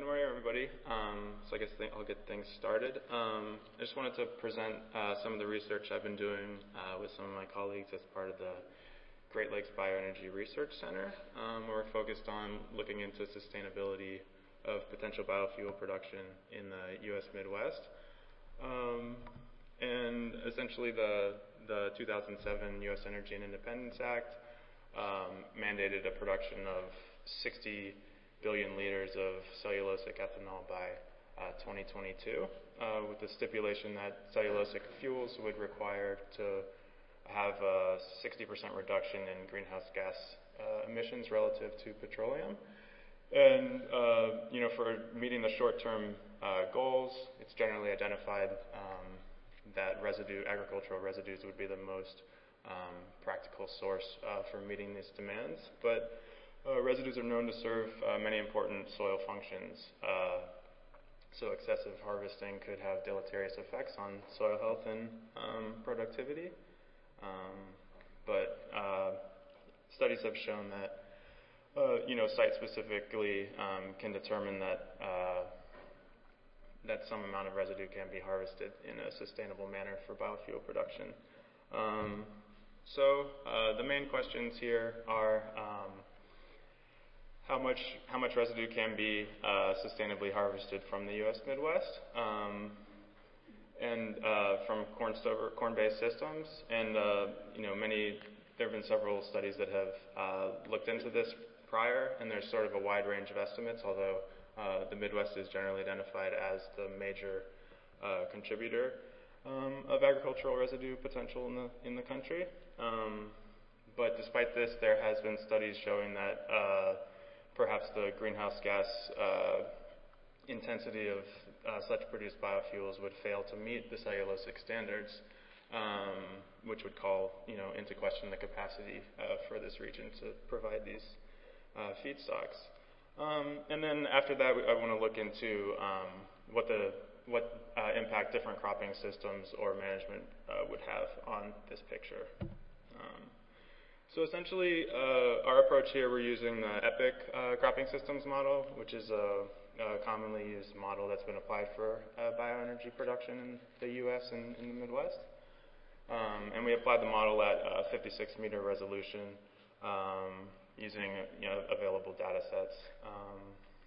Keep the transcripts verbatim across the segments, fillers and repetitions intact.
morning, everybody. Um, so I guess th- I'll get things started. Um, I just wanted to present uh, some of the research I've been doing uh, with some of my colleagues as part of the Great Lakes Bioenergy Research Center. Um, where we're focused on looking into sustainability of potential biofuel production in the U S Midwest. Um, and essentially the, the two thousand seven U S Energy and Independence Act um, mandated a production of sixty billion liters of cellulosic ethanol by uh, twenty twenty-two, uh, with the stipulation that cellulosic fuels would require to have a sixty percent reduction in greenhouse gas uh, emissions relative to petroleum. And, uh, you know, for meeting the short-term uh, goals, it's generally identified um, that residue, agricultural residues would be the most um, practical source uh, for meeting these demands. But Uh, residues are known to serve uh, many important soil functions, uh, so excessive harvesting could have deleterious effects on soil health and um, productivity. Um, but uh, studies have shown that, uh, you know, site-specifically um, can determine that uh, that some amount of residue can be harvested in a sustainable manner for biofuel production. Um, so uh, the main questions here are. Um, How much how much residue can be uh, sustainably harvested from the U S Midwest um, and uh, from corn stover corn-based systems? And uh, you know, many there have been several studies that have uh, looked into this prior, and there's sort of a wide range of estimates. Although uh, the Midwest is generally identified as the major uh, contributor um, of agricultural residue potential in the in the country. Um, but despite this, there has been studies showing that Uh, perhaps the greenhouse gas uh, intensity of uh, such produced biofuels would fail to meet the cellulosic standards, um, which would call, you know, into question the capacity uh, for this region to provide these uh, feedstocks. Um, and then after that, I want to look into um, what the what uh, impact different cropping systems or management uh, would have on this picture. Um, So essentially, uh, our approach here, we're using the EPIC uh, cropping systems model, which is a, a commonly used model that's been applied for uh, bioenergy production in the U S and in the Midwest. Um, and we applied the model at uh, fifty-six meter resolution um, using, you know, available data sets. Um,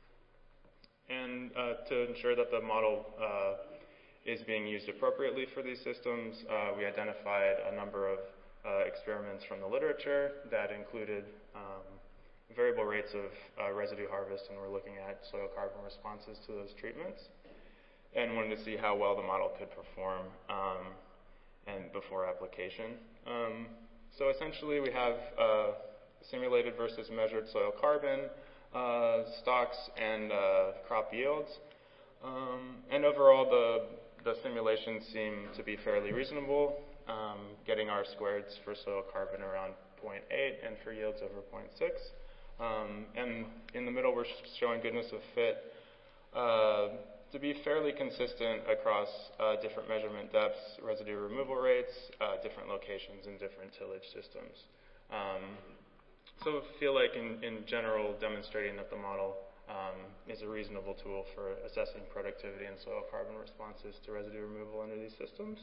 and uh, to ensure that the model uh, is being used appropriately for these systems, uh, we identified a number of Uh, experiments from the literature that included um, variable rates of uh, residue harvest, and we're looking at soil carbon responses to those treatments, and wanted to see how well the model could perform um, and before application. Um, so essentially, we have uh, simulated versus measured soil carbon, uh, stocks, and uh, crop yields, um, and overall the the simulations seem to be fairly reasonable. Um, getting R squareds for soil carbon around zero point eight and for yields over zero point six. Um, and in the middle, we're showing goodness of fit uh, to be fairly consistent across uh, different measurement depths, residue removal rates, uh, different locations, and different tillage systems. Um, so I feel like in, in general, demonstrating that the model um, is a reasonable tool for assessing productivity and soil carbon responses to residue removal under these systems.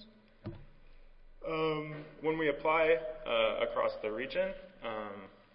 Um, when we apply uh, across the region, um,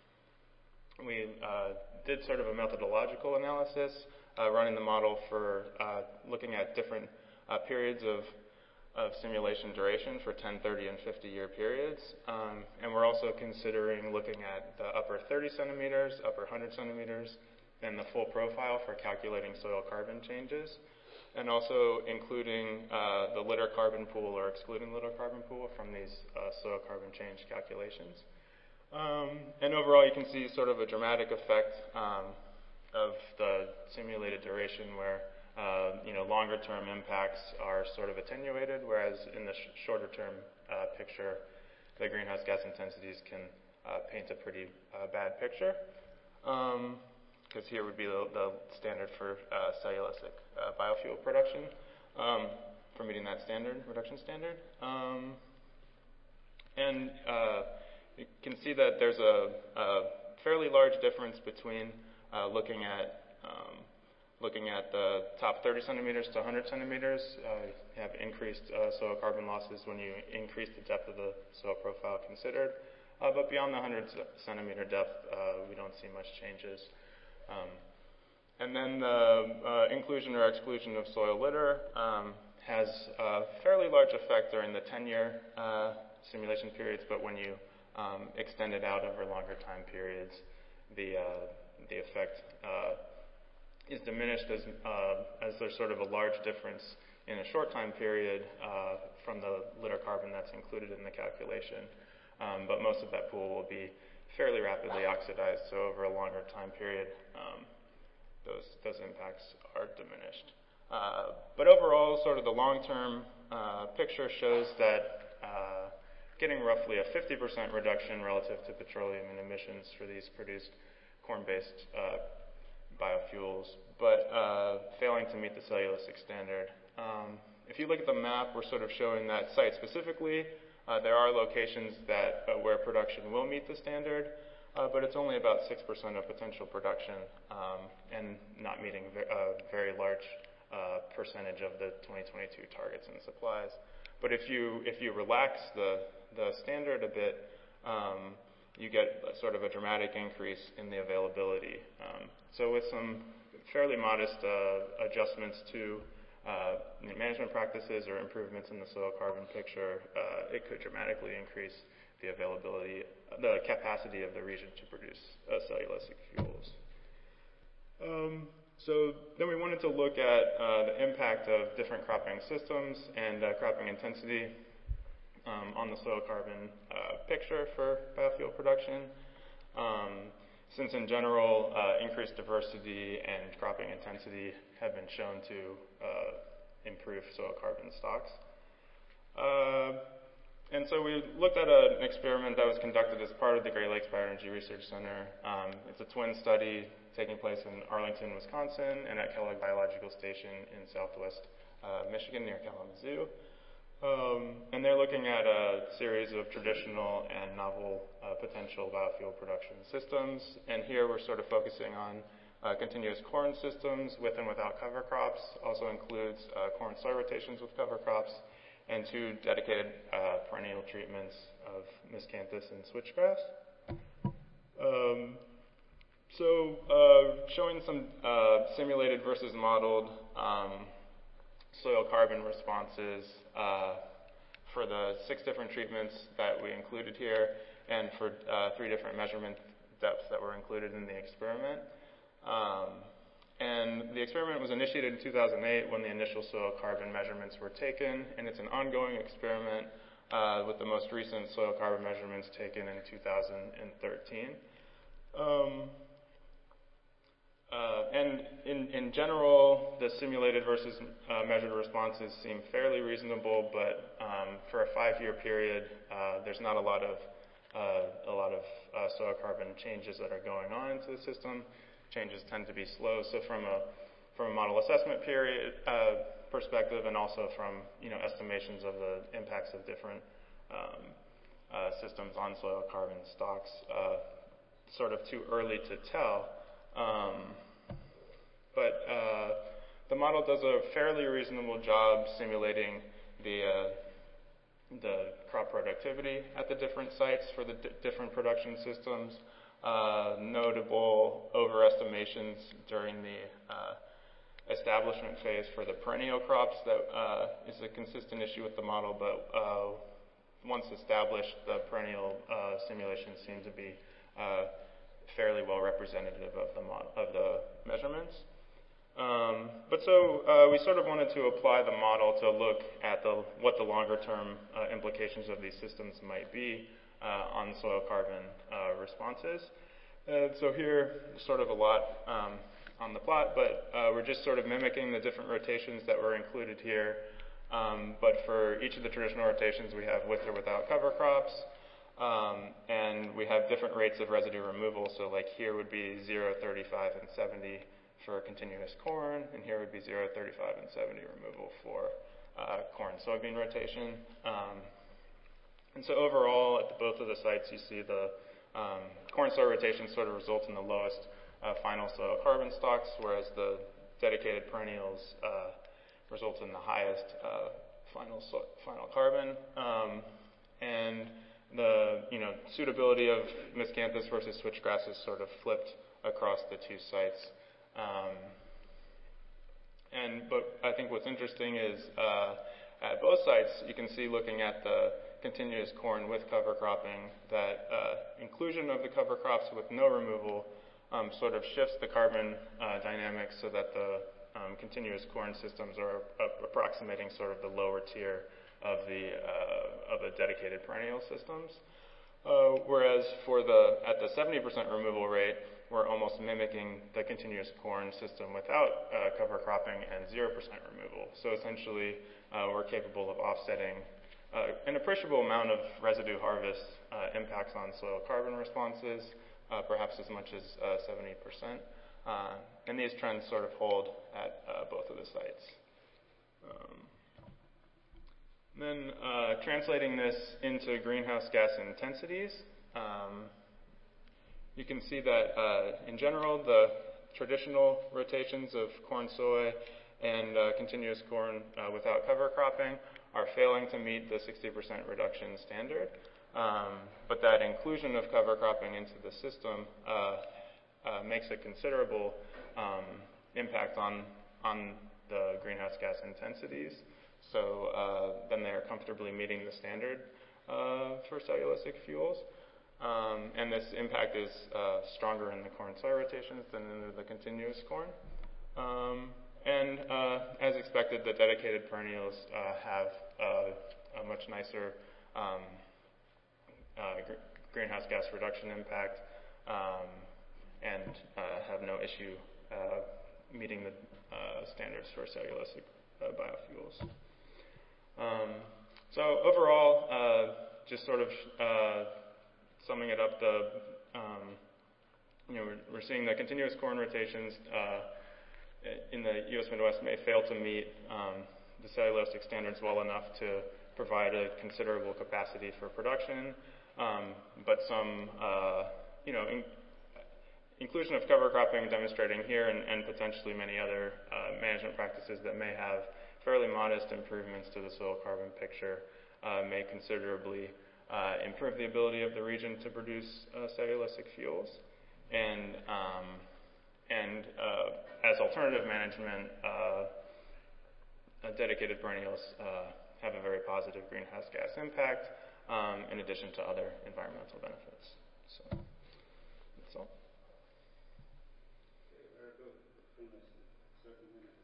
we uh, did sort of a methodological analysis, uh, running the model for uh, looking at different uh, periods of, of simulation duration for ten, thirty, and fifty year periods. Um, and we're also considering looking at the upper thirty centimeters, upper one hundred centimeters, and the full profile for calculating soil carbon changes, and also including uh, the litter carbon pool or excluding litter carbon pool from these uh, soil carbon change calculations. Um, and overall, you can see sort of a dramatic effect um, of the simulated duration where, uh, you know, longer term impacts are sort of attenuated, whereas in the sh shorter term uh, picture, the greenhouse gas intensities can uh, paint a pretty uh, bad picture. Um, because here would be the, the standard for uh, cellulosic uh, biofuel production um, for meeting that standard, reduction standard. Um, and uh, you can see that there's a, a fairly large difference between uh, looking at um, looking at the top thirty centimeters to one hundred centimeters, uh, you have increased uh, soil carbon losses when you increase the depth of the soil profile considered. Uh, but beyond the one hundred centimeter depth, uh, we don't see much changes. Um, and then the uh, inclusion or exclusion of soil litter um, has a fairly large effect during the ten-year uh, simulation periods, but when you um, extend it out over longer time periods, the, uh, the effect uh, is diminished as, uh, as there's sort of a large difference in a short time period uh, from the litter carbon that's included in the calculation. Um, but most of that pool will be fairly rapidly oxidized, so over a longer time period, um, those, those impacts are diminished. Uh, but overall, sort of the long-term uh, picture shows that uh, getting roughly a fifty percent reduction relative to petroleum and emissions for these produced corn-based uh, biofuels, but uh, failing to meet the cellulosic standard. Um, if you look at the map, we're sort of showing that site specifically. Uh, there are locations that uh, where production will meet the standard, uh, but it's only about six percent of potential production um, and not meeting a uh, very large uh, percentage of the twenty twenty-two targets and supplies. But if you if you relax the the standard a bit, um, you get a, sort of a dramatic increase in the availability. Um, so with some fairly modest uh, adjustments to uh, management practices or improvements in the soil carbon picture, uh, it could dramatically increase the availability, the capacity of the region to produce uh, cellulosic fuels. Um, so then we wanted to look at uh, the impact of different cropping systems and uh, cropping intensity um, on the soil carbon uh, picture for biofuel production. Um, since in general, uh, increased diversity and cropping intensity have been shown to uh, improve soil carbon stocks. Uh, and so we looked at a, an experiment that was conducted as part of the Great Lakes Bioenergy Research Center. Um, it's a twin study taking place in Arlington, Wisconsin, and at Kellogg Biological Station in southwest uh, Michigan near Kalamazoo. Um, and they're looking at a series of traditional and novel uh, potential biofuel production systems. And here we're sort of focusing on uh, continuous corn systems with and without cover crops. Also includes uh, corn soy rotations with cover crops and two dedicated uh, perennial treatments of miscanthus and switchgrass. Um, so uh, showing some uh, simulated versus modeled um, soil carbon responses uh, for the six different treatments that we included here and for uh, three different measurement depths that were included in the experiment. Um, and the experiment was initiated in two thousand eight when the initial soil carbon measurements were taken, and it's an ongoing experiment uh, with the most recent soil carbon measurements taken in two thousand thirteen. Um, Uh, and in, in general, the simulated versus uh, measured responses seem fairly reasonable, but um, for a five-year period, uh, there's not a lot of uh, a lot of uh, soil carbon changes that are going on into the system. Changes tend to be slow. So from a from a model assessment period uh, perspective, and also from you know estimations of the impacts of different um, uh, systems on soil carbon stocks, uh, sort of too early to tell. Um, but uh, the model does a fairly reasonable job simulating the uh, the crop productivity at the different sites for the d different production systems. Uh, notable overestimations during the uh, establishment phase for the perennial crops that uh, is a consistent issue with the model, but uh, once established, the perennial uh, simulations seem to be uh, fairly well representative of the, of the measurements. Um, but so uh, we sort of wanted to apply the model to look at the, what the longer term uh, implications of these systems might be uh, on soil carbon uh, responses. And so here, sort of a lot um, on the plot, but uh, we're just sort of mimicking the different rotations that were included here. Um, but for each of the traditional rotations, we have with or without cover crops. Um, and we have different rates of residue removal. So like here would be zero, thirty-five, and seventy for continuous corn, and here would be zero, thirty-five, and seventy removal for uh, corn soybean rotation. Um, and so overall, at the, both of the sites, you see the um, corn soy rotation sort of results in the lowest uh, final soil carbon stocks, whereas the dedicated perennials uh, result in the highest uh, final so final carbon, um, and the you know suitability of miscanthus versus switchgrass is sort of flipped across the two sites. Um, and but I think what's interesting is uh, at both sites you can see, looking at the continuous corn with cover cropping, that uh, inclusion of the cover crops with no removal um, sort of shifts the carbon uh, dynamics so that the um, continuous corn systems are uh, approximating sort of the lower tier of the uh, of the dedicated perennial systems. Uh, whereas for the at the seventy percent removal rate, we're almost mimicking the continuous corn system without uh, cover cropping and zero percent removal. So essentially, uh, we're capable of offsetting Uh, an appreciable amount of residue harvest uh, impacts on soil carbon responses, uh, perhaps as much as uh, seventy percent. Uh, and these trends sort of hold at uh, both of the sites. Um, then uh, translating this into greenhouse gas intensities, um, you can see that uh, in general, the traditional rotations of corn, soy, and uh, continuous corn uh, without cover cropping are failing to meet the sixty percent reduction standard, um, but that inclusion of cover cropping into the system uh, uh, makes a considerable um, impact on, on the greenhouse gas intensities. So uh, then they are comfortably meeting the standard uh, for cellulosic fuels. Um, and this impact is uh, stronger in the corn-soy rotations than in the continuous corn. Um, And uh, as expected, the dedicated perennials uh, have uh, a much nicer um, uh, gr greenhouse gas reduction impact um, and uh, have no issue uh, meeting the uh, standards for cellulosic uh, biofuels. Um, so overall, uh, just sort of uh, summing it up, the um, you know we're, we're seeing the continuous corn rotations Uh, in the U S Midwest may fail to meet um, the cellulosic standards well enough to provide a considerable capacity for production, um, but some, uh, you know, in inclusion of cover cropping demonstrating here and, and potentially many other uh, management practices that may have fairly modest improvements to the soil carbon picture uh, may considerably uh, improve the ability of the region to produce uh, cellulosic fuels. And um, And uh, as alternative management, uh, uh, dedicated perennials uh, have a very positive greenhouse gas impact, um, in addition to other environmental benefits. So that's all. Okay, very good. Finished thirty minutes.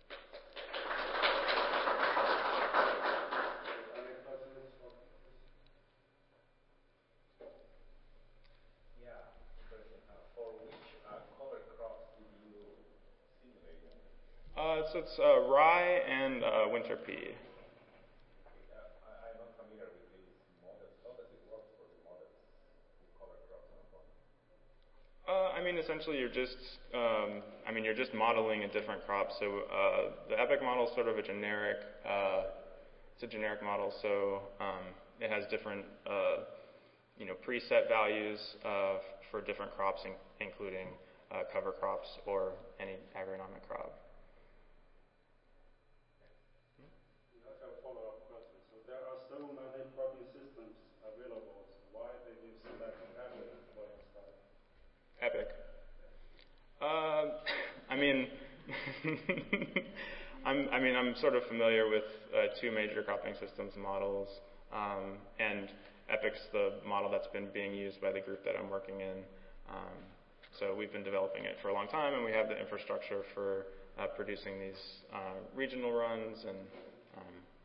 Any questions? Yeah, interesting. Uh, for which uh, cover crops did you simulate? Uh, so it's uh, rye and uh, winter pea. Uh, I, I'm not familiar with these models. How does it work for the models with cover crops and corn? Uh, I mean, essentially, you're just, um, I mean, you're just modeling a different crop. So uh, the EPIC model is sort of a generic, uh, it's a generic model. So um, it has different, uh, you know, preset values uh, for different crops, in, including uh, cover crops or any agronomic crop. Follow-up question. So there are so many cropping systems available. So why did you select EPIC for your study? EPIC. Uh, I mean, I'm, I mean, I'm sort of familiar with uh, two major cropping systems models, um, and EPIC's the model that's been being used by the group that I'm working in. Um, so we've been developing it for a long time, and we have the infrastructure for uh, producing these uh, regional runs and um,